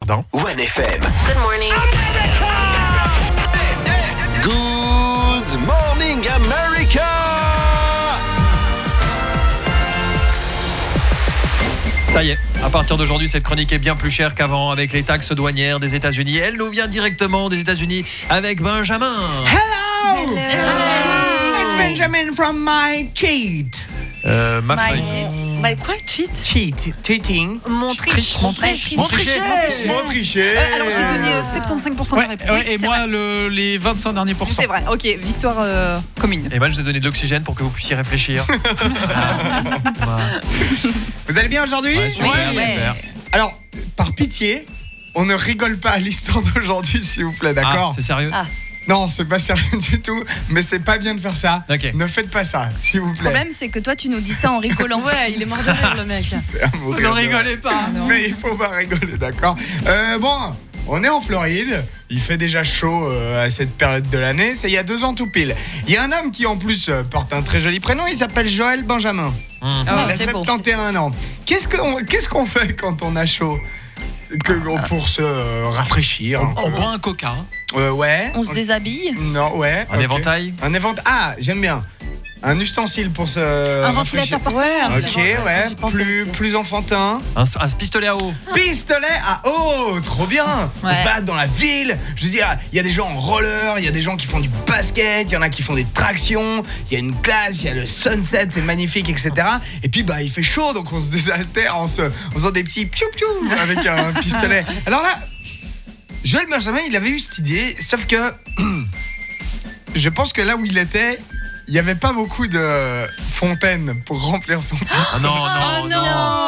Jourdain. OneFM. Good morning. Good morning, America! Ça y est, à partir d'aujourd'hui, cette chronique est bien plus chère qu'avant avec les taxes douanières des États-Unis. Elle nous vient directement des États-Unis avec Benjamin. Hello! It's Benjamin from my cheat. Ma feuille. Bah quoi, cheat? Cheating. Mon triche. Alors j'ai donné 75% de la réponse. Ouais, et moi les 25 derniers pourcents. C'est vrai, ok, victoire commune. Et moi, je vous ai donné de l'oxygène pour que vous puissiez réfléchir. Vous allez bien aujourd'hui? Ouais, super, super. Alors, par pitié, on ne rigole pas à l'histoire d'aujourd'hui, s'il vous plaît, d'accord? Ah, c'est sérieux? Non, c'est pas sérieux du tout, mais c'est pas bien de faire ça. Ok. Ne faites pas ça, s'il vous Le plaît. problème, c'est que toi, tu nous dis ça en rigolant. Ouais, il est mort de rire le mec. C'est à mourir Ne de rigolez rire. pas. Mais il faut pas rigoler, d'accord? Bon, on est en Floride. Il fait déjà chaud à cette période de l'année. C'est il y a 2 ans tout pile. Il y a un homme qui en plus porte un très joli prénom. Il s'appelle Joël Benjamin. Oh, Il a c'est beau. 71 ans. Qu'est-ce qu'on fait quand on a chaud pour se rafraîchir? On boit un coca. Ouais. On se déshabille. Non, ouais. Un ok. éventail. Un éventail. Ah, j'aime bien. Un ustensile pour se. Un ventilateur portable. Ok, ouais. Plus enfantin. Un pistolet à eau. Pistolet à eau, trop bien. On Ouais. se balade dans la ville. Je veux dire, il y a des gens en roller, il y a des gens qui font du basket, il y en a qui font des tractions, il y a une glace, il y a le sunset, c'est magnifique, etc. Et puis bah il fait chaud, donc on se désaltère en faisant des petits piou piou avec un pistolet. Alors là, Joël Benjamin, il avait eu cette idée, sauf que je pense que là où il était, il n'y avait pas beaucoup de fontaines pour remplir son Ah non, non, non.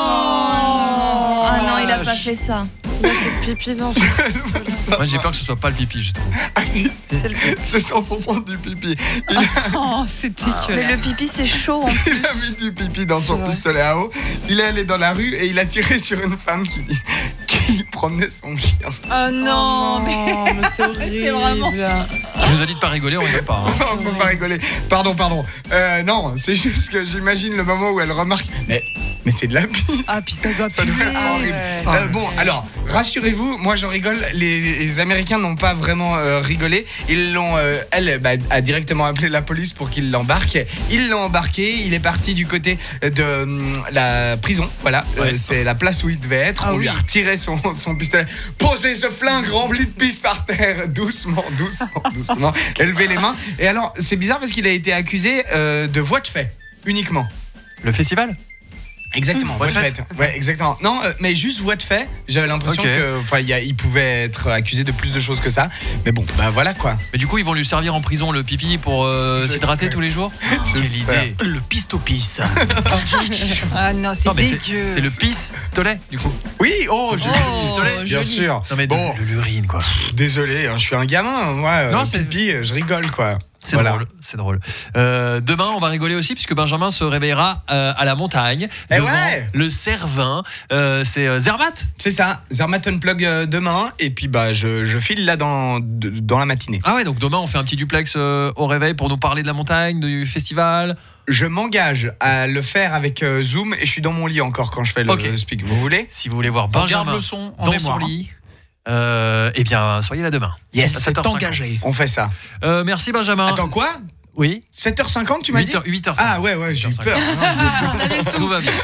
Ah non, il a pas fait ça. Pipi dans Moi, j'ai peur que ce soit pas le pipi, justement. Ah si, C'est le c'est 100% du pipi. Oh, c'est Mais dégueulasse. le pipi, c'est chaud en plus. Il a mis du pipi dans son C'est vrai. pistolet à eau. Il est allé dans la rue et il a tiré sur une femme qui promenait son chien. Oh non, mais c'est horrible. c'est vraiment. Tu nous as dit de pas rigoler, on rigole pas. Hein. Non, faut pas rigoler. Pardon. Non, c'est juste que j'imagine le moment où elle remarque. Mais c'est de la pisse. Ah, puis ça doit Ça doit puer. être horrible. Ouais. Bon, alors, rassurez-vous, moi j'en rigole. Les Américains n'ont pas vraiment rigolé. Ils l'ont, elle a directement appelé la police pour qu'ils l'embarquent. Ils l'ont embarqué. Il est parti du côté de la prison. Voilà, Ouais. c'est la place où il devait être. Ah On lui a oui. retiré son pistolet. Posez ce flingue rempli de pisse par terre. Doucement. Élevez les mains. Et alors, c'est bizarre parce qu'il a été accusé de voie de fait uniquement. Le festival? Exactement, voie de Voie de fait. Ouais, exactement. Non, mais juste voie de fait. J'avais l'impression Ok. il pouvait être accusé de plus de choses que ça. Mais bon, bah voilà quoi. Mais du coup, ils vont lui servir en prison le pipi pour s'hydrater tous les idées. Quelle J'espère. idée. Le pistopis. Ah non, c'est Non, mais dégueu. c'est le pistolet, du coup. Oui, j'ai pistolet, bien joli. sûr. Non, mais Bon, de l'urine, quoi. désolé, hein, je suis un gamin. Moi, Non, c'est- pipi, je rigole quoi. C'est drôle, c'est drôle. Demain, on va rigoler aussi puisque Benjamin se réveillera à la montagne Eh devant ouais. le Cervin. C'est Zermatt. C'est ça, Zermatt Unplug demain. Et puis bah je file là dans la matinée. Ah ouais, donc demain, on fait un petit duplex au réveil pour nous parler de la montagne, du festival. Je m'engage à le faire avec Zoom et je suis dans mon lit encore quand je fais le Ok. speak. Vous voulez? Si vous voulez voir Regarde Benjamin le son en dans mémoire. son lit, eh bien, soyez là demain. Yes, À c'est 7h50. engagé. On fait ça. Merci Benjamin. Attends quoi? Oui. 7h50 tu m'as dit? 8h50. Ah ouais, j'ai eu peur. Tout va bien.